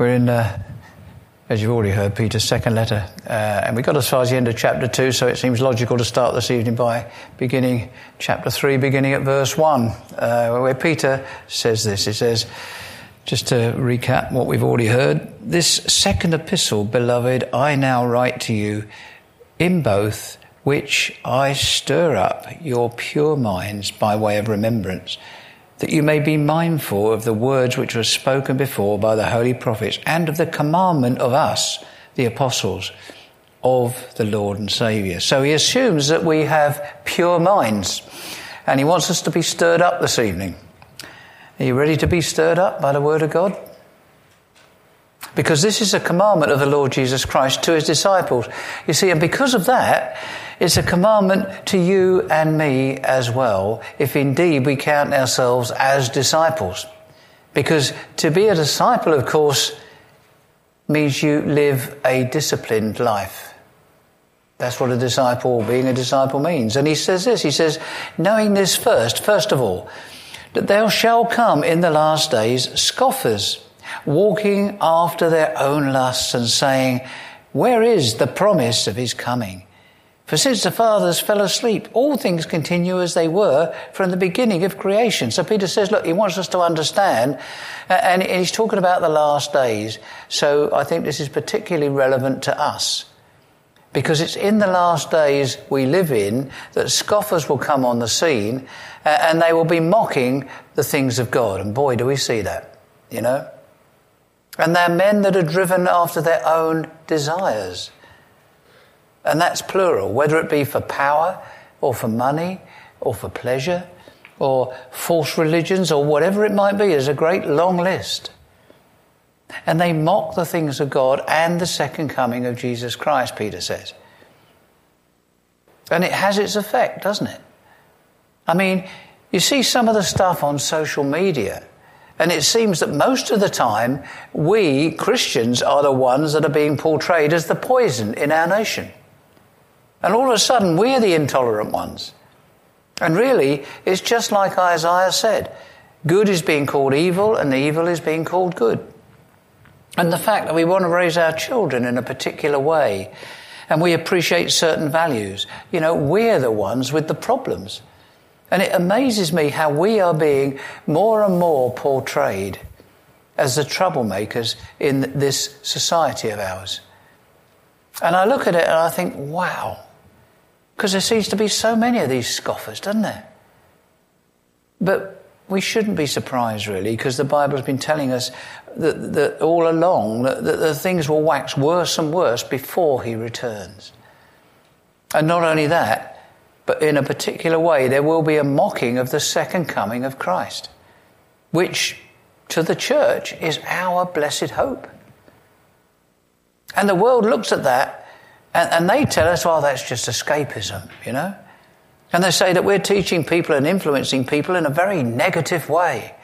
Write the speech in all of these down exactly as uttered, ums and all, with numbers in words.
We're in, uh, as you've already heard, Peter's second letter. Uh, and we got as far as the end of chapter two, so it seems logical to start this evening by beginning chapter three, beginning at verse one, uh, where Peter says this. He says, just to recap what we've already heard, this second epistle, beloved, I now write to you in both which I stir up your pure minds by way of remembrance, that you may be mindful of the words which were spoken before by the holy prophets, and of the commandment of us, the apostles, of the Lord and Saviour. So he assumes that we have pure minds, and he wants us to be stirred up this evening. Are you ready to be stirred up by the word of God? Because this is a commandment of the Lord Jesus Christ to his disciples. You see, and because of that, it's a commandment to you and me as well, if indeed we count ourselves as disciples. Because to be a disciple, of course, means you live a disciplined life. That's what a disciple, being a disciple means. And he says this, he says, knowing this first, first of all, that there shall come in the last days scoffers, walking after their own lusts and saying, where is the promise of his coming? For since the fathers fell asleep, all things continue as they were from the beginning of creation. So Peter says, look, he wants us to understand, and he's talking about the last days. So I think this is particularly relevant to us, because it's in the last days we live in that scoffers will come on the scene, and they will be mocking the things of God. And boy, do we see that, you know. And they're men that are driven after their own desires. And that's plural, whether it be for power or for money or for pleasure or false religions or whatever it might be. There's a great long list. And they mock the things of God and the second coming of Jesus Christ, Peter says. And it has its effect, doesn't it? I mean, you see some of the stuff on social media, and it seems that most of the time, we Christians are the ones that are being portrayed as the poison in our nation. And all of a sudden, we're the intolerant ones. And really, it's just like Isaiah said. Good is being called evil, and the evil is being called good. And the fact that we want to raise our children in a particular way, and we appreciate certain values, you know, we're the ones with the problems. And it amazes me how we are being more and more portrayed as the troublemakers in this society of ours. And I look at it and I think, wow, because there seems to be so many of these scoffers, doesn't there? But we shouldn't be surprised, really, because the Bible has been telling us that, that all along that, that the things will wax worse and worse before he returns. And not only that, but in a particular way, there will be a mocking of the second coming of Christ, which to the church is our blessed hope. And the world looks at that and, and they tell us, well, that's just escapism, you know. And they say that we're teaching people and influencing people in a very negative way.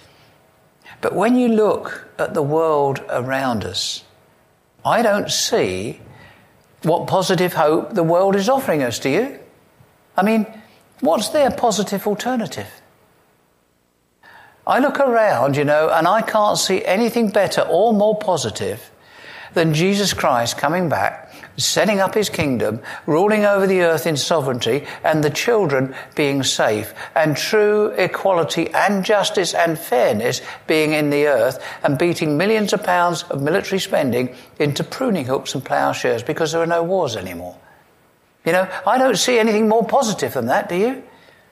But when you look at the world around us, I don't see what positive hope the world is offering us, do you? I mean, what's their positive alternative? I look around, you know, and I can't see anything better or more positive than Jesus Christ coming back, setting up his kingdom, ruling over the earth in sovereignty, and the children being safe, and true equality and justice and fairness being in the earth, and beating millions of pounds of military spending into pruning hooks and ploughshares because there are no wars anymore. You know, I don't see anything more positive than that, do you?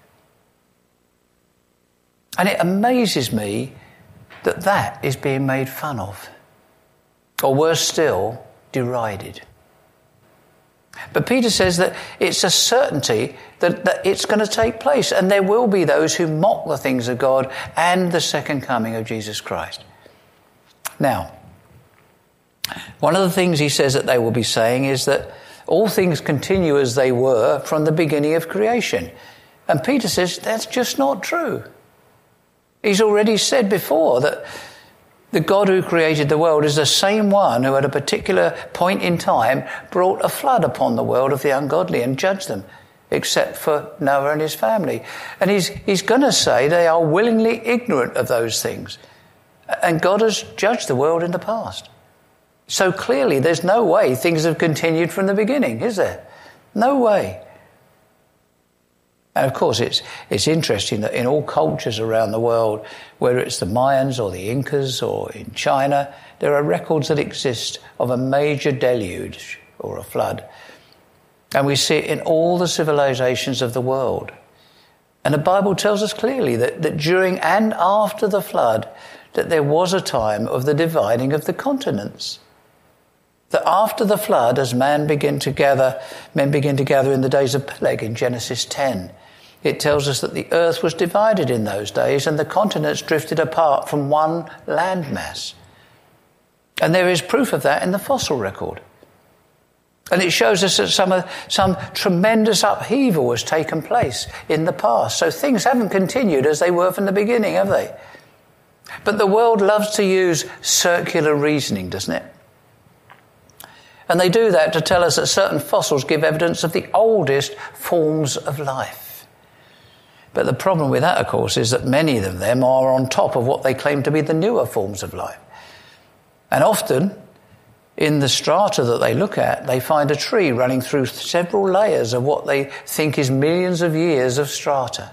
And it amazes me that that is being made fun of. Or worse still, derided. But Peter says that it's a certainty that, that it's going to take place, and there will be those who mock the things of God and the second coming of Jesus Christ. Now, one of the things he says that they will be saying is that all things continue as they were from the beginning of creation. And Peter says that's just not true. He's already said before that the God who created the world is the same one who at a particular point in time brought a flood upon the world of the ungodly and judged them, except for Noah and his family. And he's, he's going to say they are willingly ignorant of those things. And God has judged the world in the past. So clearly there's no way things have continued from the beginning, is there? No way. And of course it's it's interesting that in all cultures around the world, whether it's the Mayans or the Incas or in China, there are records that exist of a major deluge or a flood. And we see it in all the civilizations of the world. And the Bible tells us clearly that, that during and after the flood, that there was a time of the dividing of the continents. That after the flood, as man began to gather, men began to gather in the days of Peleg in Genesis ten, it tells us that the earth was divided in those days and the continents drifted apart from one landmass. And there is proof of that in the fossil record. And it shows us that some, some tremendous upheaval has taken place in the past. So things haven't continued as they were from the beginning, have they? But the world loves to use circular reasoning, doesn't it? And they do that to tell us that certain fossils give evidence of the oldest forms of life. But the problem with that, of course, is that many of them are on top of what they claim to be the newer forms of life. And often, in the strata that they look at, they find a tree running through several layers of what they think is millions of years of strata.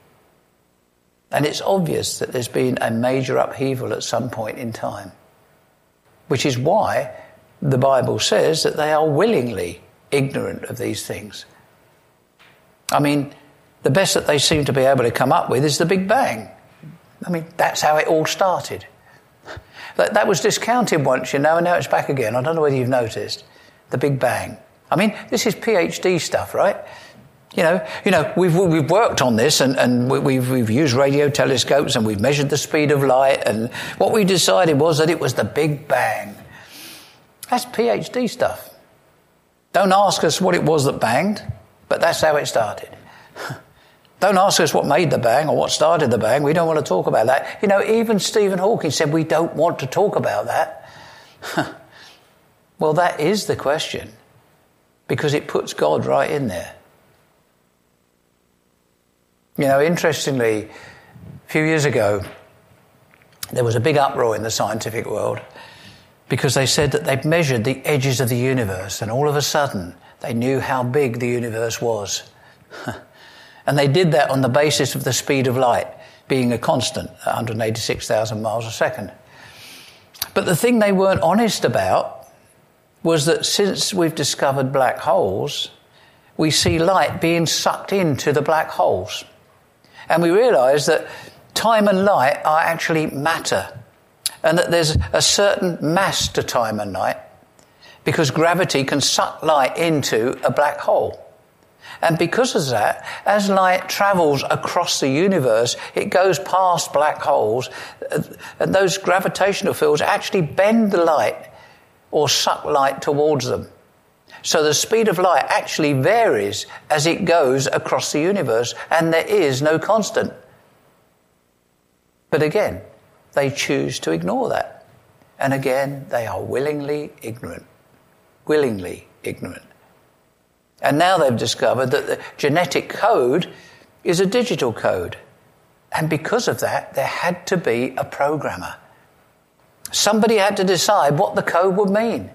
And it's obvious that there's been a major upheaval at some point in time, which is why the Bible says that they are willingly ignorant of these things. I mean, the best that they seem to be able to come up with is the Big Bang. I mean, that's how it all started. That, that was discounted once, you know, and now it's back again. I don't know whether you've noticed. The Big Bang. I mean, this is PhD stuff, right? You know, you know, we've we've worked on this, and, and we've we've used radio telescopes, and we've measured the speed of light, and what we decided was that it was the Big Bang. That's PhD stuff. Don't ask us what it was that banged, but that's how it started. Don't ask us what made the bang or what started the bang. We don't want to talk about that. You know, even Stephen Hawking said we don't want to talk about that. Well, that is the question, because it puts God right in there. You know, interestingly, a few years ago, there was a big uproar in the scientific world because they said that they'd measured the edges of the universe, and all of a sudden they knew how big the universe was. And they did that on the basis of the speed of light being a constant, one hundred eighty-six thousand miles a second. But the thing they weren't honest about was that since we've discovered black holes, we see light being sucked into the black holes. And we realise that time and light are actually matter, and that there's a certain mass to time and light, because gravity can suck light into a black hole. And because of that, as light travels across the universe, it goes past black holes, and those gravitational fields actually bend the light or suck light towards them. So the speed of light actually varies as it goes across the universe, and there is no constant. But again, they choose to ignore that. And again, they are willingly ignorant. Willingly ignorant. And now they've discovered that the genetic code is a digital code. And because of that, there had to be a programmer. Somebody had to decide what the code would mean.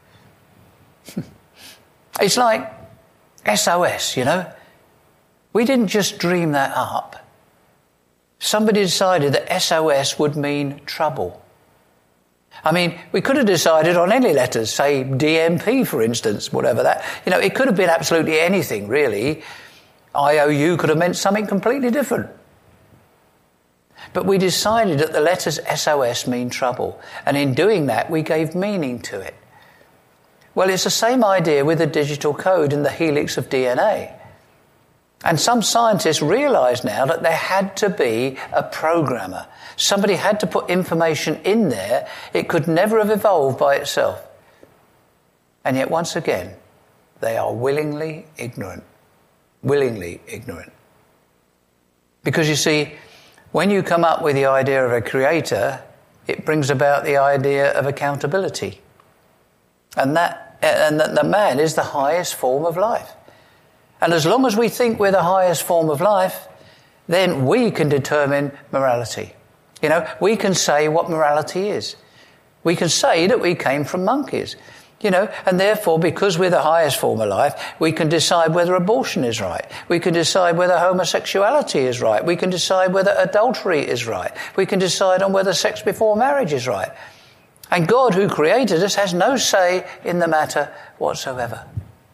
It's like S O S, you know. We didn't just dream that up. Somebody decided that S O S would mean trouble. I mean, we could have decided on any letters, say D M P, for instance, whatever that. You know, it could have been absolutely anything, really. I O U could have meant something completely different. But we decided that the letters S O S mean trouble. And in doing that, we gave meaning to it. Well, it's the same idea with the digital code in the helix of D N A. And some scientists realise now that there had to be a programmer. Somebody had to put information in there. It could never have evolved by itself. And yet, once again, they are willingly ignorant. Willingly ignorant. Because you see, when you come up with the idea of a creator, it brings about the idea of accountability. And that, and that the man is the highest form of life. And as long as we think we're the highest form of life, then we can determine morality. You know, we can say what morality is. We can say that we came from monkeys. You know, and therefore, because we're the highest form of life, we can decide whether abortion is right. We can decide whether homosexuality is right. We can decide whether adultery is right. We can decide on whether sex before marriage is right. And God, who created us, has no say in the matter whatsoever.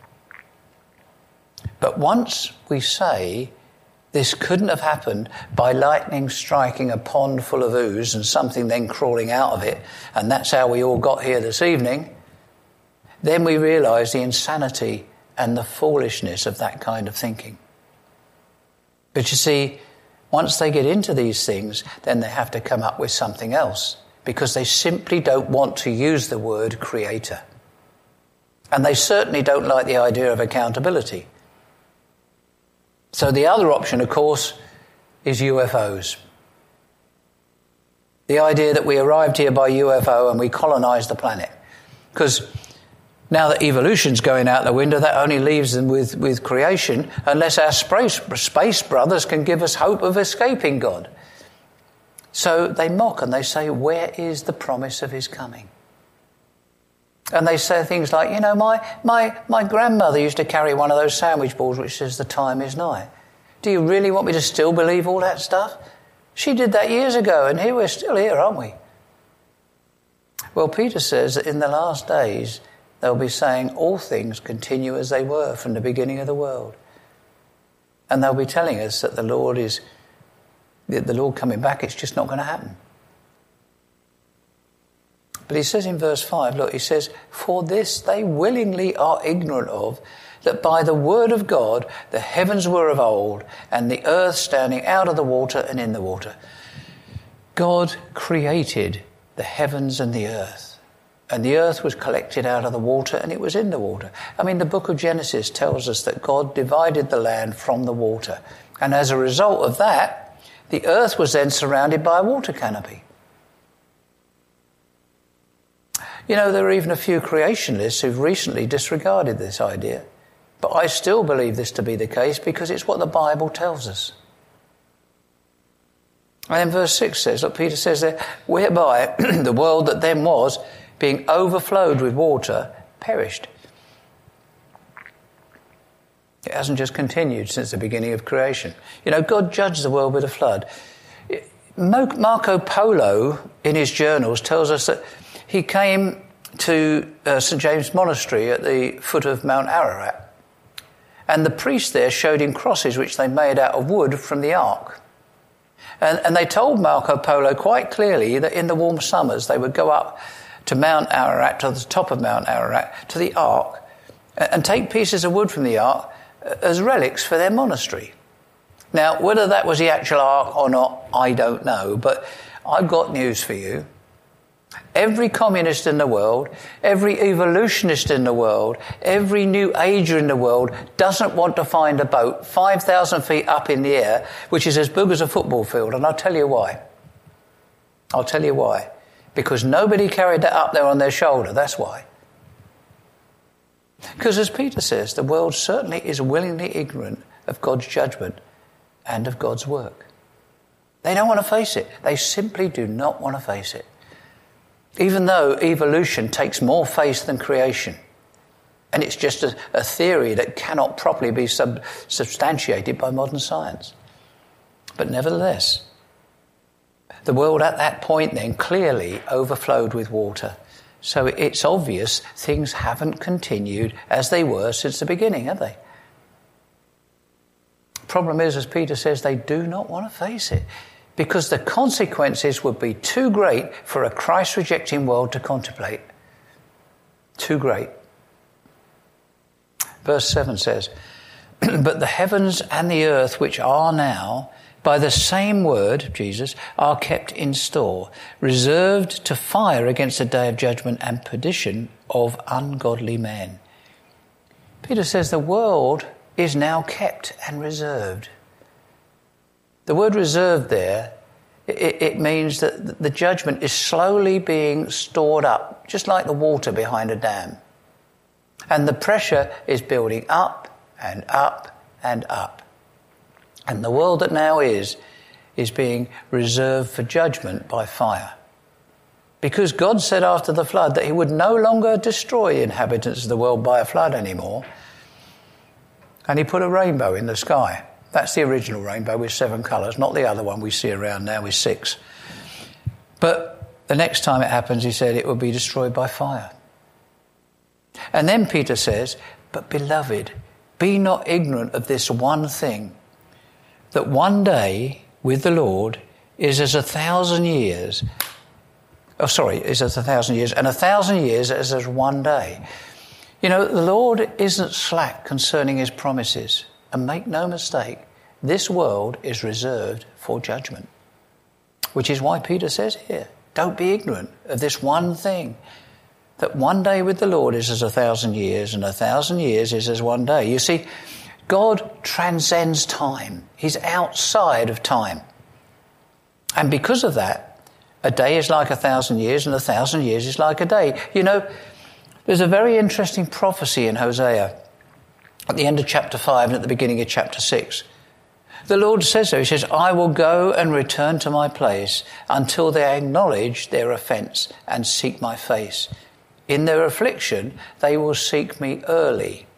But once we say this couldn't have happened by lightning striking a pond full of ooze and something then crawling out of it, and that's how we all got here this evening, then we realise the insanity and the foolishness of that kind of thinking. But you see, once they get into these things, then they have to come up with something else, because they simply don't want to use the word creator. And they certainly don't like the idea of accountability. So the other option, of course, is U F Os. The idea that we arrived here by U F O and we colonised the planet. Because now that evolution's going out the window, that only leaves them with, with creation, unless our space, space brothers can give us hope of escaping God. So they mock and they say, where is the promise of his coming? And they say things like, you know, my, my, my grandmother used to carry one of those sandwich boards which says the time is nigh. Do you really want me to still believe all that stuff? She did that years ago, and here we're still here, aren't we? Well, Peter says that in the last days, they'll be saying all things continue as they were from the beginning of the world. And they'll be telling us that the Lord is, that the Lord coming back, it's just not going to happen. But he says in verse five, look, he says, for this they willingly are ignorant of, that by the word of God the heavens were of old, and the earth standing out of the water and in the water. God created the heavens and the earth, and the earth was collected out of the water and it was in the water. I mean, the book of Genesis tells us that God divided the land from the water, and as a result of that, the earth was then surrounded by a water canopy. You know, there are even a few creationists who've recently disregarded this idea. But I still believe this to be the case because it's what the Bible tells us. And then verse six says, look, Peter says there, whereby the world that then was, being overflowed with water, perished. It hasn't just continued since the beginning of creation. You know, God judged the world with a flood. Marco Polo, in his journals, tells us that he came to uh, Saint James Monastery at the foot of Mount Ararat. And the priest there showed him crosses which they made out of wood from the ark. And, and they told Marco Polo quite clearly that in the warm summers they would go up to Mount Ararat, to the top of Mount Ararat, to the ark, and take pieces of wood from the ark as relics for their monastery. Now, whether that was the actual ark or not, I don't know, but I've got news for you. Every communist in the world, every evolutionist in the world, every new ager in the world doesn't want to find a boat five thousand feet up in the air, which is as big as a football field. And I'll tell you why. I'll tell you why. Because nobody carried that up there on their shoulder. That's why. Because as Peter says, the world certainly is willingly ignorant of God's judgment and of God's work. They don't want to face it. They simply do not want to face it. Even though evolution takes more faith than creation. And it's just a, a theory that cannot properly be sub, substantiated by modern science. But nevertheless, the world at that point then clearly overflowed with water. So it's obvious things haven't continued as they were since the beginning, have they? Problem is, as Peter says, they do not want to face it. Because the consequences would be too great for a Christ-rejecting world to contemplate. Too great. Verse seven says, but the heavens and the earth which are now, by the same word, Jesus, are kept in store, reserved to fire against the day of judgment and perdition of ungodly men. Peter says the world is now kept and reserved. The word reserved there, it, it means that the judgment is slowly being stored up, just like the water behind a dam. And the pressure is building up and up and up. And the world that now is, is being reserved for judgment by fire. Because God said after the flood that he would no longer destroy the inhabitants of the world by a flood anymore. And he put a rainbow in the sky. That's the original rainbow with seven colours, not the other one we see around now with six. But the next time it happens, he said it will be destroyed by fire. And then Peter says, but beloved, be not ignorant of this one thing, that one day with the Lord is as a thousand years. Oh, sorry, is as a thousand years, and a thousand years is as one day. You know, the Lord isn't slack concerning his promises. And make no mistake, this world is reserved for judgment. Which is why Peter says here, don't be ignorant of this one thing, that one day with the Lord is as a thousand years, and a thousand years is as one day. You see, God transcends time. He's outside of time. And because of that, a day is like a thousand years, and a thousand years is like a day. You know, there's a very interesting prophecy in Hosea at the end of chapter five and at the beginning of chapter six. The Lord says so. He says, I will go and return to my place until they acknowledge their offence and seek my face. In their affliction, they will seek me early.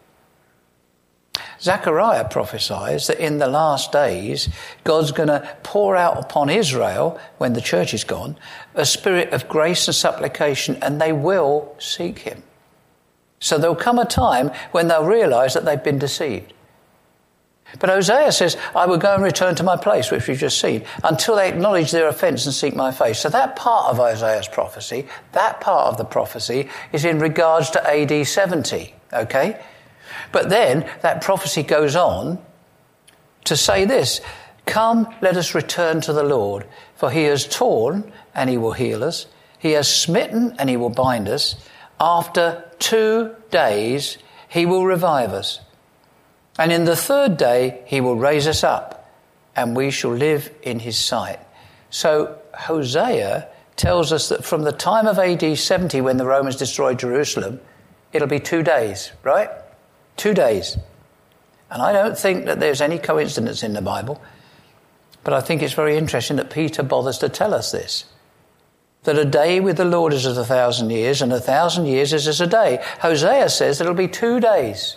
Zechariah prophesies that in the last days, God's going to pour out upon Israel, when the church is gone, a spirit of grace and supplication, and they will seek him. So there'll come a time when they'll realise that they've been deceived. But Hosea says, I will go and return to my place, which we've just seen, until they acknowledge their offence and seek my face. So that part of Hosea's prophecy, that part of the prophecy is in regards to A D seventy, okay? But then that prophecy goes on to say this, come, let us return to the Lord, for he has torn and he will heal us. He has smitten and he will bind us. After two days, he will revive us. And in the third day, he will raise us up, and we shall live in his sight. So Hosea tells us that from the time of A D seventy, when the Romans destroyed Jerusalem, it'll be two days, right? Two days. And I don't think that there's any coincidence in the Bible, but I think it's very interesting that Peter bothers to tell us this. That a day with the Lord is as a thousand years, and a thousand years is as a day. Hosea says that it'll be two days.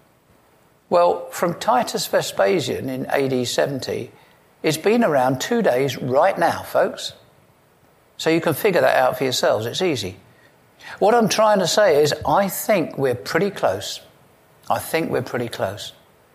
Well, from Titus Vespasian in A D seventy, it's been around two days right now, folks. So you can figure that out for yourselves. It's easy. What I'm trying to say is I think we're pretty close. I think we're pretty close.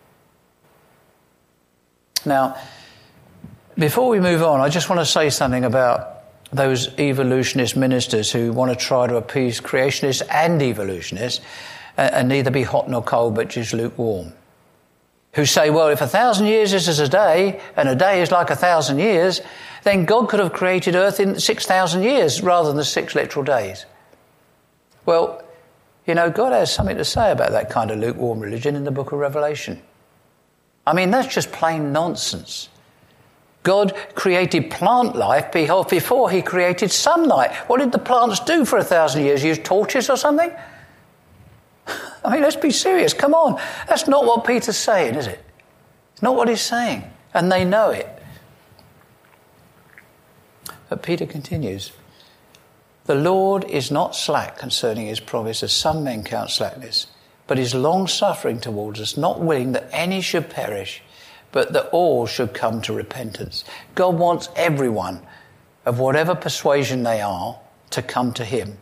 Now, before we move on, I just want to say something about those evolutionist ministers who want to try to appease creationists and evolutionists and neither be hot nor cold but just lukewarm. Who say, well, if a thousand years is as a day and a day is like a thousand years, then God could have created earth in six thousand years rather than six literal days. Well, you know, God has something to say about that kind of lukewarm religion in the book of Revelation. I mean, that's just plain nonsense. God created plant life before he created sunlight. What did the plants do for a thousand years? Use torches or something? I mean, let's be serious. Come on. That's not what Peter's saying, is it? It's not what he's saying. And they know it. But Peter continues. The Lord is not slack concerning his promise, as some men count slackness, but is long-suffering towards us, not willing that any should perish, but that all should come to repentance. God wants everyone, of whatever persuasion they are, to come to him.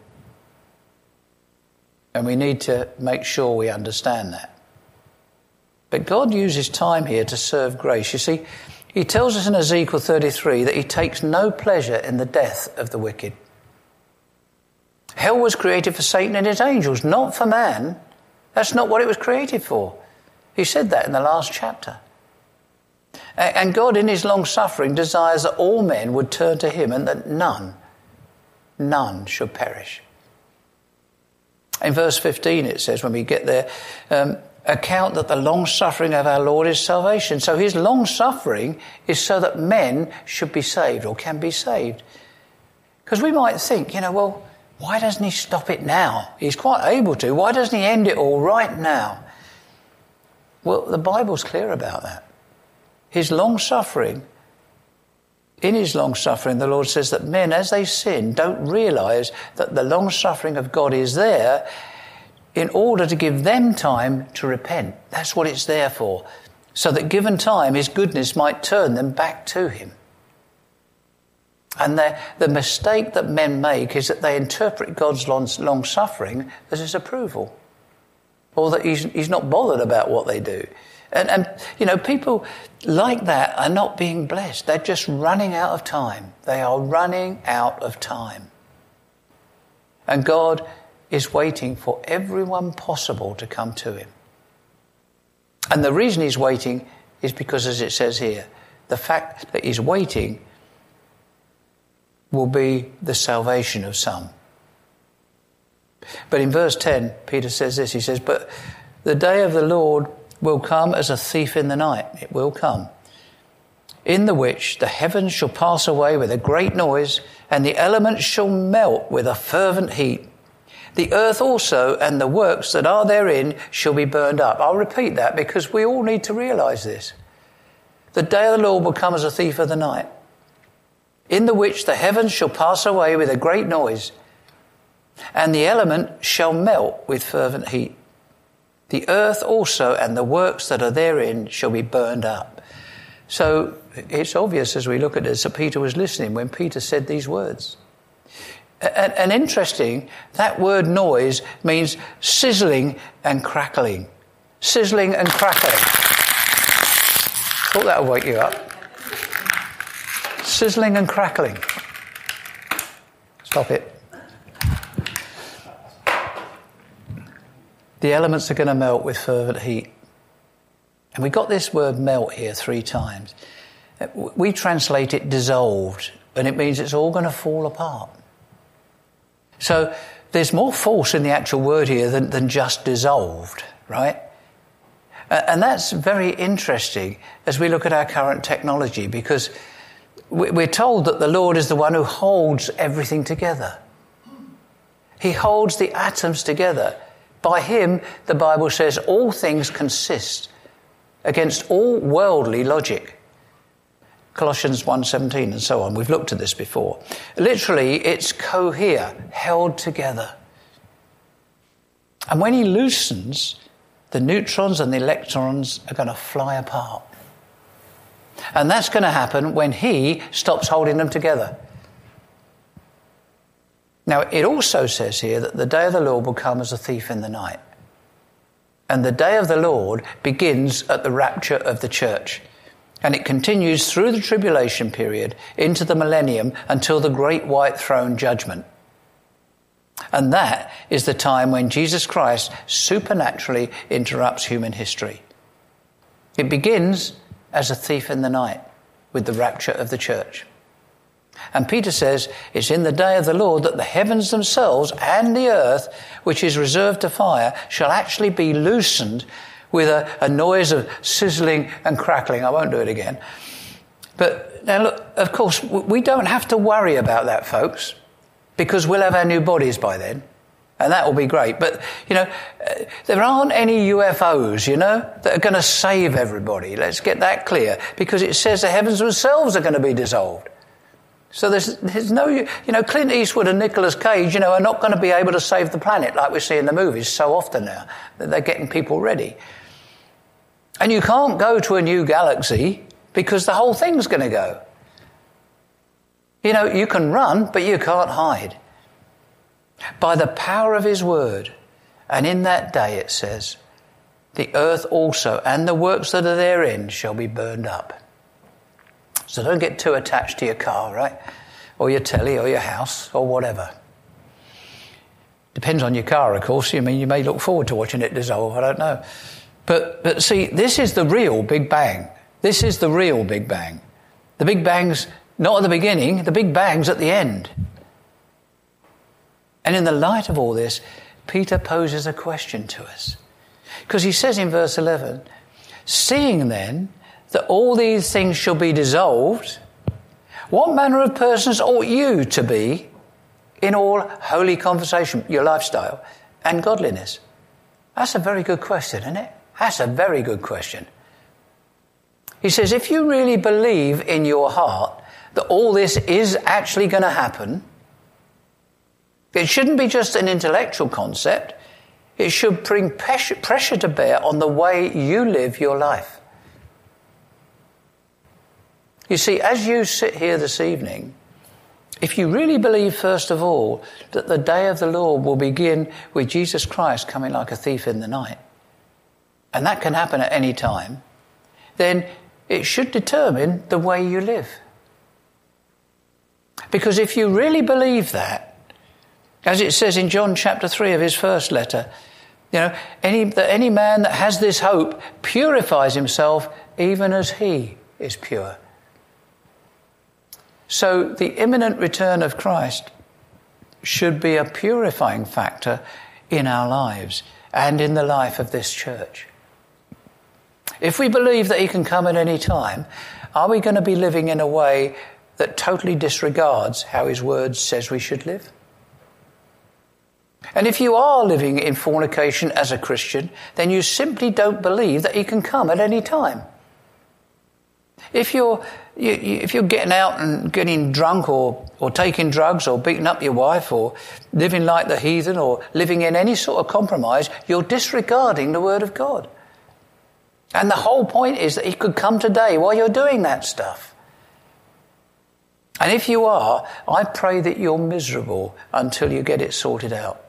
And we need to make sure we understand that. But God uses time here to serve grace. You see, he tells us in Ezekiel thirty-three that he takes no pleasure in the death of the wicked. Hell was created for Satan and his angels, not for man. That's not what it was created for. He said that in the last chapter. And God, in his long suffering, desires that all men would turn to him and that none, none should perish. In verse fifteen it says, when we get there, um, account that the long suffering of our Lord is salvation. So his long suffering is so that men should be saved or can be saved. Because we might think, you know, well, why doesn't he stop it now? He's quite able to. Why doesn't he end it all right now? Well, the Bible's clear about that. His long suffering in his long-suffering, the Lord says that men, as they sin, don't realise that the long-suffering of God is there in order to give them time to repent. That's what it's there for. So that given time, his goodness might turn them back to him. And the, the mistake that men make is that they interpret God's long, long-suffering as his approval. Or that he's, he's not bothered about what they do. And, and, you know, people like that are not being blessed. They're just running out of time. They are running out of time. And God is waiting for everyone possible to come to him. And the reason he's waiting is because, as it says here, the fact that he's waiting will be the salvation of some. But in verse ten, Peter says this. He says, but the day of the Lord will come as a thief in the night. It will come. In the which the heavens shall pass away with a great noise, and the elements shall melt with a fervent heat. The earth also and the works that are therein shall be burned up. I'll repeat that because we all need to realise this. The day of the Lord will come as a thief of the night, in the which the heavens shall pass away with a great noise, and the element shall melt with fervent heat. The earth also and the works that are therein shall be burned up. So it's obvious as we look at this that Peter was listening when Peter said these words. And, and interesting, that word noise means sizzling and crackling. Sizzling and crackling. Thought that would wake you up. Sizzling and crackling. Stop it. The elements are going to melt with fervent heat. And we got this word melt here three times. We translate it dissolved, and it means it's all going to fall apart. So there's more force in the actual word here than, than just dissolved, right? And that's very interesting as we look at our current technology, because we're told that the Lord is the one who holds everything together. He holds the atoms together. By him, the Bible says, all things consist against all worldly logic. Colossians one seventeen and so on. We've looked at this before. Literally, it's cohere, held together. And when he loosens, the neutrons and the electrons are going to fly apart. And that's going to happen when he stops holding them together. Now, it also says here that the day of the Lord will come as a thief in the night. And the day of the Lord begins at the rapture of the church. And it continues through the tribulation period into the millennium until the great white throne judgment. And that is the time when Jesus Christ supernaturally interrupts human history. It begins as a thief in the night with the rapture of the church. And Peter says it's in the day of the Lord that the heavens themselves and the earth, which is reserved to fire, shall actually be loosened with a, a noise of sizzling and crackling. I won't do it again. But now look, of course, we don't have to worry about that, folks, because we'll have our new bodies by then. And that will be great. But, you know, there aren't any U F Os, you know, that are going to save everybody. Let's get that clear. Because it says the heavens themselves are going to be dissolved. So there's, there's no, you know, Clint Eastwood and Nicolas Cage, you know, are not going to be able to save the planet like we see in the movies so often now. That they're getting people ready. And you can't go to a new galaxy because the whole thing's going to go. You know, you can run, but you can't hide. By the power of his word, and in that day, it says, the earth also and the works that are therein shall be burned up. So don't get too attached to your car, right? Or your telly or your house or whatever. Depends on your car, of course. I mean, you may look forward to watching it dissolve. I don't know. But, but see, this is the real Big Bang. This is the real Big Bang. The Big Bang's not at the beginning. The Big Bang's at the end. And in the light of all this, Peter poses a question to us. Because he says in verse eleven, seeing then that all these things shall be dissolved, what manner of persons ought you to be in all holy conversation, your lifestyle, and godliness? That's a very good question, isn't it? That's a very good question. He says, if you really believe in your heart that all this is actually going to happen. It shouldn't be just an intellectual concept. It should bring pressure, pressure to bear on the way you live your life. You see, as you sit here this evening, if you really believe, first of all, that the day of the Lord will begin with Jesus Christ coming like a thief in the night, and that can happen at any time, then it should determine the way you live. Because if you really believe that, as it says in John chapter three of his first letter, you know, any, that any man that has this hope purifies himself even as he is pure. So the imminent return of Christ should be a purifying factor in our lives and in the life of this church. If we believe that he can come at any time, are we going to be living in a way that totally disregards how his word says we should live? And if you are living in fornication as a Christian, then you simply don't believe that he can come at any time. If you're you, you, if you're getting out and getting drunk or, or taking drugs or beating up your wife or living like the heathen or living in any sort of compromise, you're disregarding the word of God. And the whole point is that he could come today while you're doing that stuff. And if you are, I pray that you're miserable until you get it sorted out.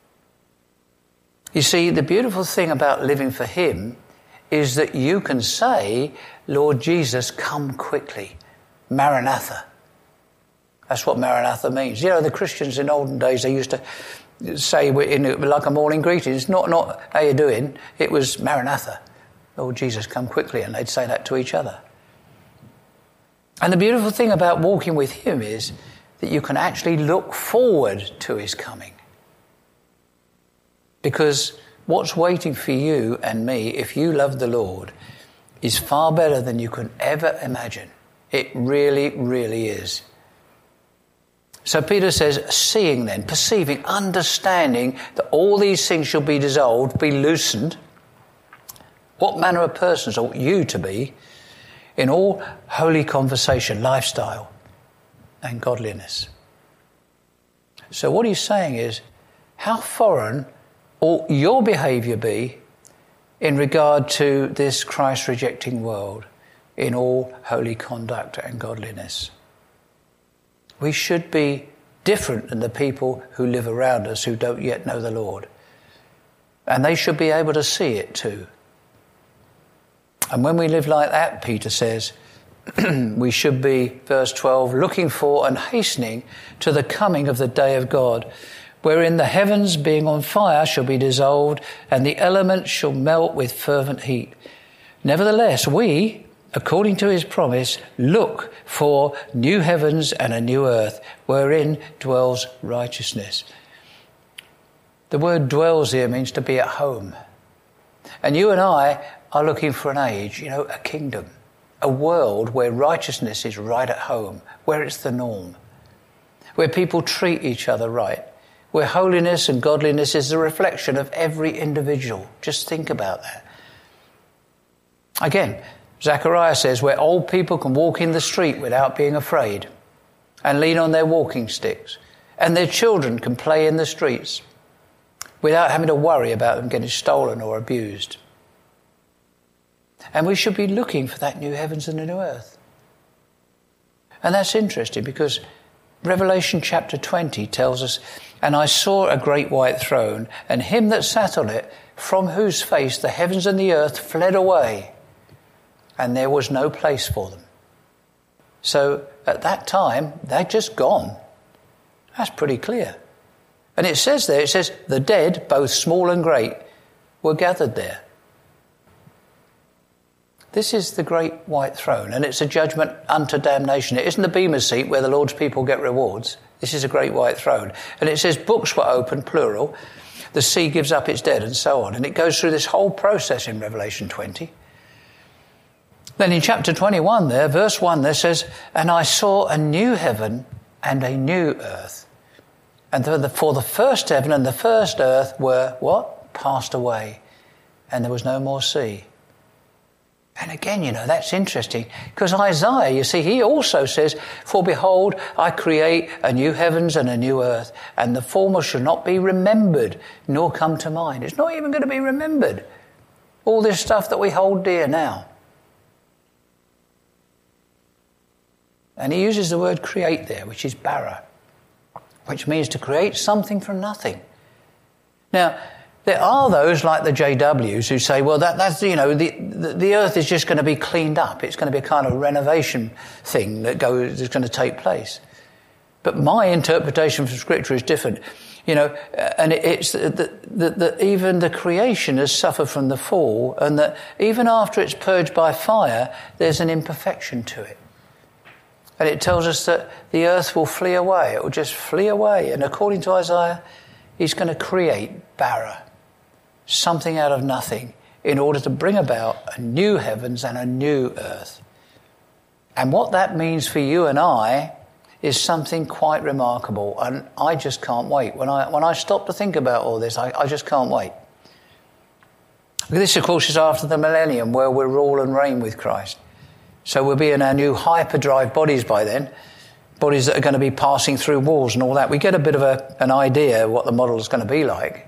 You see, the beautiful thing about living for him is that you can say, Lord Jesus, come quickly. Maranatha. That's what Maranatha means. You know, the Christians in olden days, they used to say in like a morning greeting, it's not, not how you doing, it was Maranatha. Lord Jesus, come quickly. And they'd say that to each other. And the beautiful thing about walking with him is that you can actually look forward to his coming. Because what's waiting for you and me, if you love the Lord, is far better than you can ever imagine. It really, really is. So Peter says, seeing then, perceiving, understanding that all these things shall be dissolved, be loosened, what manner of persons ought you to be in all holy conversation, lifestyle, and godliness? So what he's saying is, how foreign ought your behaviour be in regard to this Christ-rejecting world in all holy conduct and godliness? We should be different than the people who live around us who don't yet know the Lord. And they should be able to see it too. And when we live like that, Peter says, we should be, verse twelve, looking for and hastening to the coming of the day of God, wherein the heavens being on fire shall be dissolved, and the elements shall melt with fervent heat. Nevertheless, we, according to his promise, look for new heavens and a new earth, wherein dwells righteousness. The word dwells here means to be at home. And you and I are looking for an age, you know, a kingdom, a world where righteousness is right at home, where it's the norm, where people treat each other right, where holiness and godliness is the reflection of every individual. Just think about that. Again, Zechariah says where old people can walk in the street without being afraid and lean on their walking sticks, and their children can play in the streets without having to worry about them getting stolen or abused. And we should be looking for that new heavens and the new earth. And that's interesting because Revelation chapter twenty tells us, and I saw a great white throne, and him that sat on it, from whose face the heavens and the earth fled away, and there was no place for them. So at that time, they'd just gone. That's pretty clear. And it says there, it says, the dead, both small and great, were gathered there. This is the great white throne, and it's a judgment unto damnation. It isn't the Bema seat where the Lord's people get rewards. This is a great white throne. And it says books were opened, plural. The sea gives up its dead, and so on. And it goes through this whole process in Revelation twenty. Then in chapter twenty-one there, verse one, there says, and I saw a new heaven and a new earth. And for the first heaven and the first earth were, what? Passed away. And there was no more sea. And again, you know, that's interesting because Isaiah, you see, he also says, for behold, I create a new heavens and a new earth, and the former shall not be remembered, nor come to mind. It's not even going to be remembered. All this stuff that we hold dear now. And he uses the word create there, which is bara, which means to create something from nothing. Now, there are those like the J Ws who say, well, that, that's, you know, the, the, the earth is just going to be cleaned up. It's going to be a kind of renovation thing that goes, is going to take place. But my interpretation from Scripture is different. You know, and it, it's that that even the creation has suffered from the fall, and that even after it's purged by fire, there's an imperfection to it. And it tells us that the earth will flee away. It will just flee away. And according to Isaiah, he's going to create bara, something out of nothing, in order to bring about a new heavens and a new earth. And what that means for you and I is something quite remarkable. And I just can't wait. When I when I stop to think about all this, I, I just can't wait. This, of course, is after the millennium, where we'll rule and reign with Christ. So we'll be in our new hyperdrive bodies by then, bodies that are going to be passing through walls and all that. We get a bit of a, an idea of what the model is going to be like.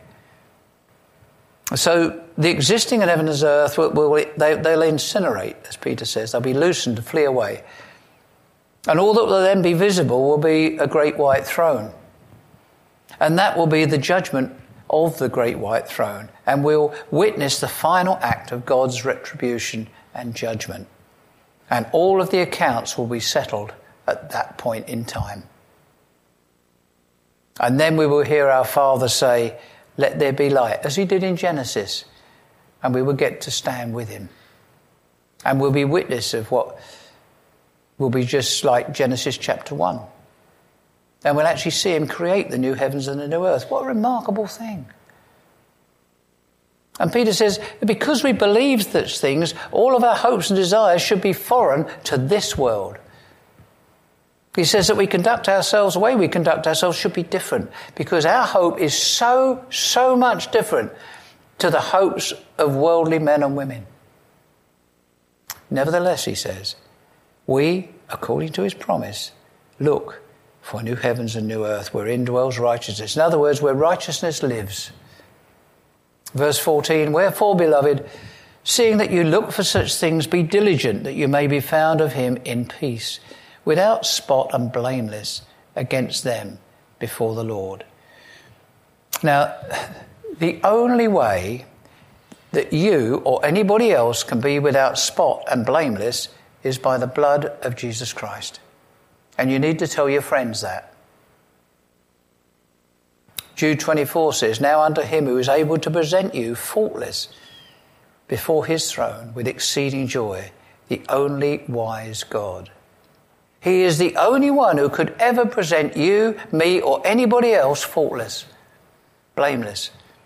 So the existing heaven and earth, will, will, they, they'll incinerate, as Peter says. They'll be loosened to flee away. And all that will then be visible will be a great white throne. And that will be the judgment of the great white throne. And we'll witness the final act of God's retribution and judgment. And all of the accounts will be settled at that point in time. And then we will hear our Father say, let there be light, as he did in Genesis. And we will get to stand with him. And we'll be witness of what will be just like Genesis chapter one. And we'll actually see him create the new heavens and the new earth. What a remarkable thing. And Peter says, because we believe such things, all of our hopes and desires should be foreign to this world. He says that we conduct ourselves, the way we conduct ourselves should be different, because our hope is so, so much different to the hopes of worldly men and women. Nevertheless, he says, we, according to his promise, look for new heavens and new earth wherein dwells righteousness. In other words, where righteousness lives. Verse fourteen, wherefore, beloved, seeing that you look for such things, be diligent that you may be found of him in peace, without spot and blameless against them before the Lord. Now, the only way that you or anybody else can be without spot and blameless is by the blood of Jesus Christ. And you need to tell your friends that. Jude twenty-four says, now unto him who is able to present you faultless before his throne with exceeding joy, the only wise God. He is the only one who could ever present you, me, or anybody else faultless, blameless.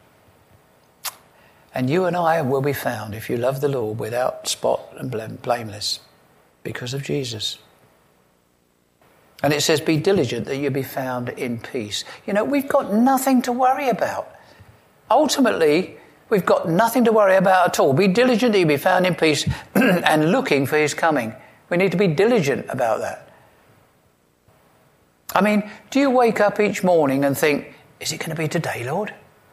And you and I will be found, if you love the Lord, without spot and blameless because of Jesus. And it says, be diligent that you be found in peace. You know, we've got nothing to worry about. Ultimately, we've got nothing to worry about at all. Be diligent that you be found in peace and looking for his coming. We need to be diligent about that. I mean, do you wake up each morning and think, is it going to be today, Lord?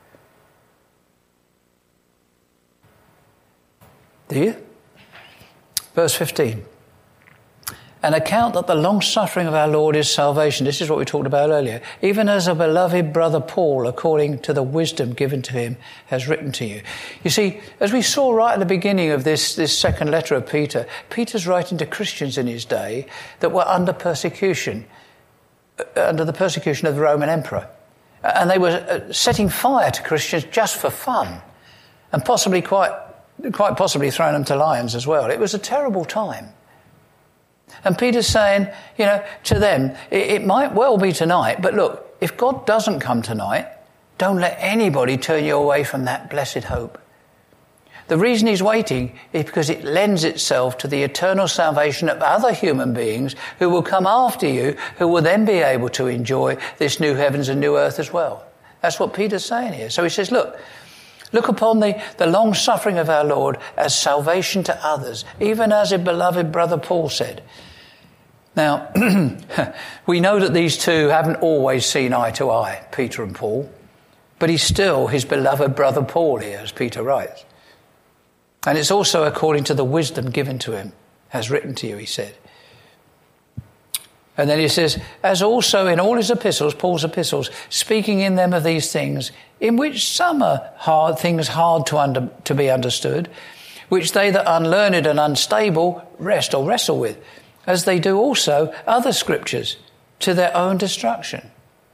Do you? Verse fifteen. And account that the long-suffering of our Lord is salvation. This is what we talked about earlier. Even as a beloved brother Paul, according to the wisdom given to him, has written to you. You see, as we saw right at the beginning of this, this second letter of Peter, Peter's writing to Christians in his day that were under persecution, under the persecution of the Roman emperor. And they were setting fire to Christians just for fun, and possibly quite, quite possibly throwing them to lions as well. It was a terrible time. And Peter's saying, you know, to them, it, it might well be tonight, but look, if God doesn't come tonight, don't let anybody turn you away from that blessed hope. The reason he's waiting is because it lends itself to the eternal salvation of other human beings who will come after you, who will then be able to enjoy this new heavens and new earth as well. That's what Peter's saying here. So he says, look, Look upon the, the long suffering of our Lord as salvation to others, even as a beloved brother Paul said. Now, we know that these two haven't always seen eye to eye, Peter and Paul, but he's still his beloved brother Paul here, as Peter writes. And it's also according to the wisdom given to him, has written to you, he said. And then he says, as also in all his epistles, Paul's epistles, speaking in them of these things, in which some are hard things hard to under, to be understood, which they that are unlearned and unstable rest or wrestle with, as they do also other scriptures to their own destruction.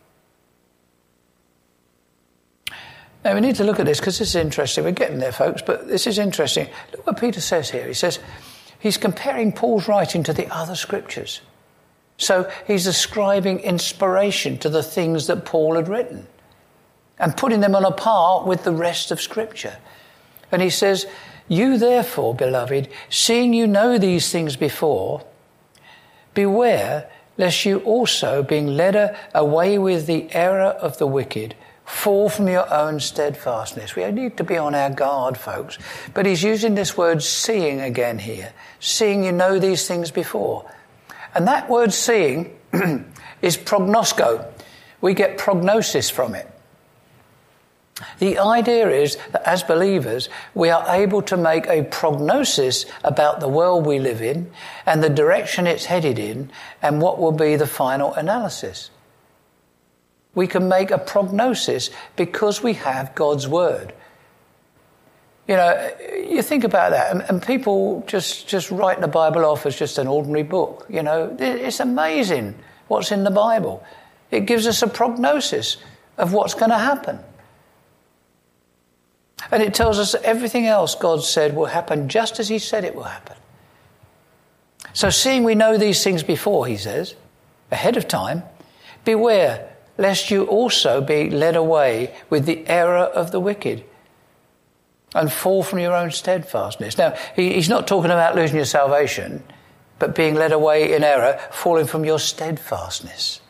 Now we need to look at this because this is interesting. We're getting there, folks, but this is interesting. Look what Peter says here. He says he's comparing Paul's writing to the other scriptures. So he's ascribing inspiration to the things that Paul had written and putting them on a par with the rest of Scripture. And he says, you therefore, beloved, seeing you know these things before, beware lest you also, being led away with the error of the wicked, fall from your own steadfastness. We need to be on our guard, folks. But he's using this word seeing again here. Seeing you know these things before. And that word seeing is prognosco. We get prognosis from it. The idea is that as believers, we are able to make a prognosis about the world we live in and the direction it's headed in and what will be the final analysis. We can make a prognosis because we have God's word. You know, you think about that, and, and people just, just write the Bible off as just an ordinary book. You know, it's amazing what's in the Bible. It gives us a prognosis of what's going to happen. And it tells us that everything else God said will happen just as he said it will happen. So seeing we know these things before, he says, ahead of time, beware lest you also be led away with the error of the wicked and fall from your own steadfastness. Now, he, he's not talking about losing your salvation, but being led away in error, falling from your steadfastness.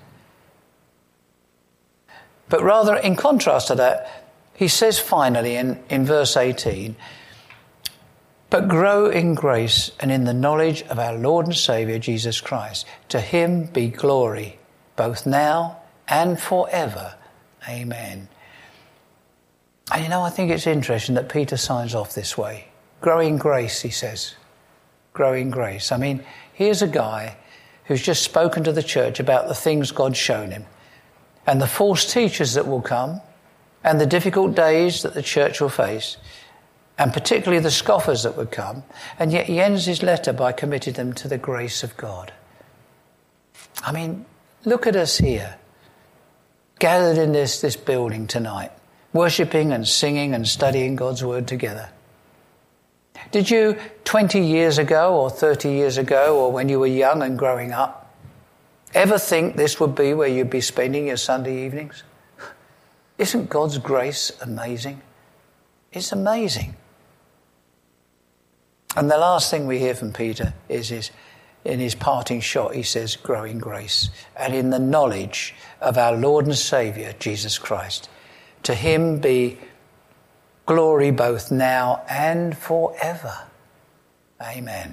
But rather, in contrast to that, he says finally in, in verse eighteen, but grow in grace and in the knowledge of our Lord and Saviour, Jesus Christ. To him be glory, both now and forever. Amen. And you know, I think it's interesting that Peter signs off this way. Grow in grace, he says. Grow in grace. I mean, here's a guy who's just spoken to the church about the things God's shown him and the false teachers that will come and the difficult days that the church will face and particularly the scoffers that would come. And yet he ends his letter by committing them to the grace of God. I mean, look at us here, gathered in this, this building tonight, worshipping and singing and studying God's word together. Did you twenty years ago or thirty years ago or when you were young and growing up ever think this would be where you'd be spending your Sunday evenings? Isn't God's grace amazing? It's amazing. And the last thing we hear from Peter is his, in his parting shot, he says, grow in grace and in the knowledge of our Lord and Saviour, Jesus Christ. To him be glory both now and forever. Amen.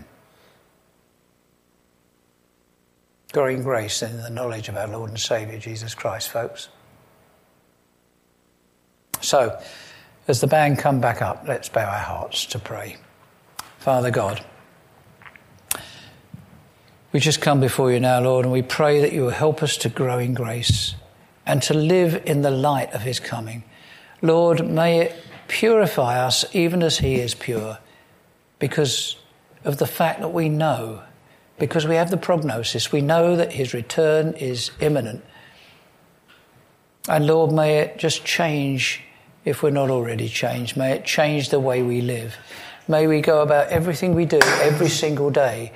Grow in grace and in the knowledge of our Lord and Saviour, Jesus Christ, folks. So, as the band come back up, let's bow our hearts to pray. Father God, we just come before you now, Lord, and we pray that you will help us to grow in grace and to live in the light of his coming. Lord, may it purify us even as he is pure, because of the fact that we know, because we have the prognosis, we know that his return is imminent. And Lord, may it just change, if we're not already changed, may it change the way we live. May we go about everything we do every single day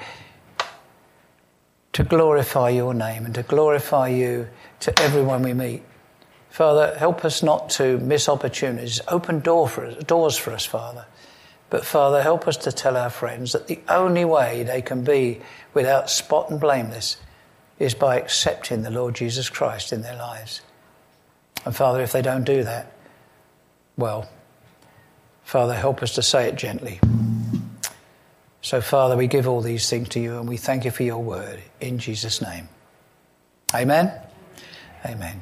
to glorify your name and to glorify you to everyone we meet. Father, help us not to miss opportunities. Open door for us, doors for us, Father. But Father, help us to tell our friends that the only way they can be without spot and blameless is by accepting the Lord Jesus Christ in their lives. And Father, if they don't do that, well, Father, help us to say it gently. So, Father, we give all these things to you and we thank you for your word in Jesus' name. Amen. Amen.